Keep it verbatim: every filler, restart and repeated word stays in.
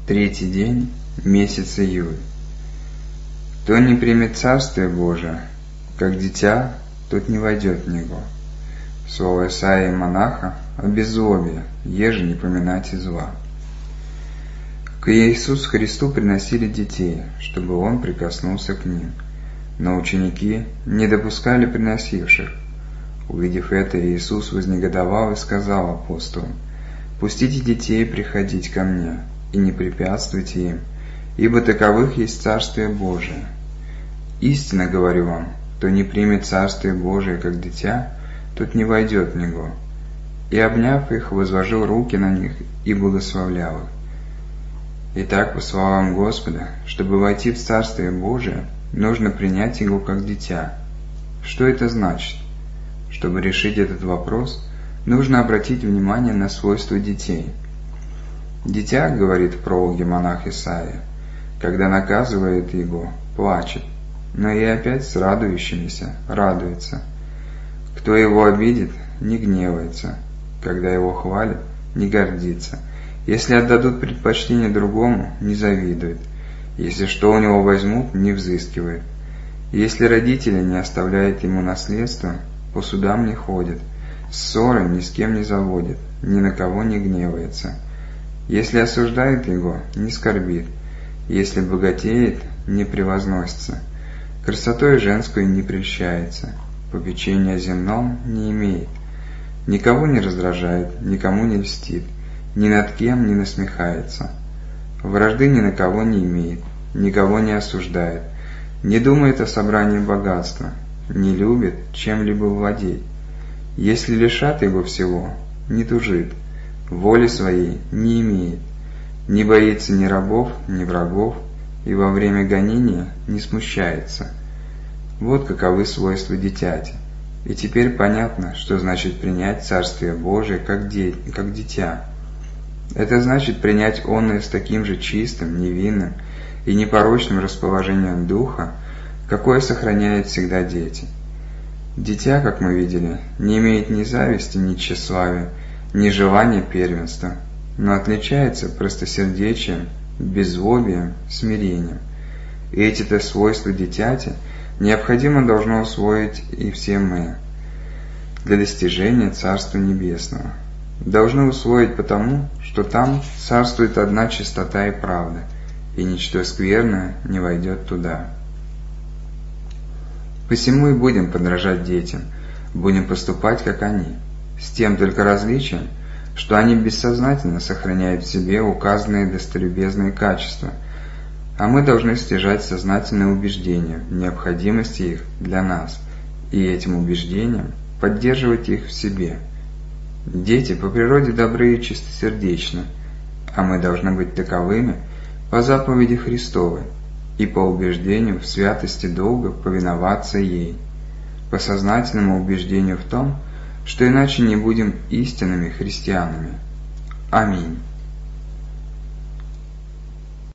Третий день месяца Июль. Кто не примет Царствие Божие, как дитя, тот не войдет в него. Слово Исаии монаха о беззлобии, еже не поминайте зла. К Иисусу Христу приносили детей, чтобы Он прикоснулся к ним, но ученики не допускали приносивших. Увидев это, Иисус вознегодовал и сказал апостолам: «Пустите детей приходить ко мне, и не препятствуйте им, ибо таковых есть Царствие Божие. Истинно говорю вам, кто не примет Царствие Божие как дитя, тот не войдет в него». И, обняв их, возложил руки на них и благословлял их. Итак, по словам Господа, чтобы войти в Царствие Божие, нужно принять его как дитя. Что это значит? Чтобы решить этот вопрос, нужно обратить внимание на свойства детей. Дитя, говорит в прологе монах Исаия, когда наказывает его, плачет, но и опять с радующимися радуется. Кто его обидит, не гневается, когда его хвалят, не гордится. Если отдадут предпочтение другому, не завидует. Если что у него возьмут, не взыскивает. Если родители не оставляют ему наследство, по судам не ходит, ссоры ни с кем не заводит, ни на кого не гневается. Если осуждает его, не скорбит. Если богатеет, не превозносится. Красотой женской не прельщается. Попечения о земном не имеет. Никого не раздражает, никому не льстит, ни над кем не насмехается. Вражды ни на кого не имеет, никого не осуждает, не думает о собрании богатства, не любит чем-либо владеть. Если лишат его всего, не тужит, воли своей не имеет, не боится ни рабов, ни врагов, и во время гонения не смущается. Вот каковы свойства дитяти. И теперь понятно, что значит принять Царствие Божие как, де... как дитя. Это значит принять оное с таким же чистым, невинным и непорочным расположением духа, какое сохраняют всегда дети. Дитя, как мы видели, не имеет ни зависти, ни тщеславия, ни желания первенства, но отличается простосердечием, беззлобием, смирением. И эти-то свойства дитяти необходимо должно усвоить и все мы для достижения Царства Небесного. Должны усвоить потому, что там царствует одна чистота и правда, и ничто скверное не войдет туда. Посему и будем подражать детям, будем поступать, как они, с тем только различием, что они бессознательно сохраняют в себе указанные достолюбезные качества, а мы должны стяжать сознательное убеждение в необходимости их для нас, и этим убеждением поддерживать их в себе. Дети по природе добры и чистосердечны, а мы должны быть таковыми по заповеди Христовой и по убеждению в святости долга повиноваться ей, по сознательному убеждению в том, что иначе не будем истинными христианами. Аминь.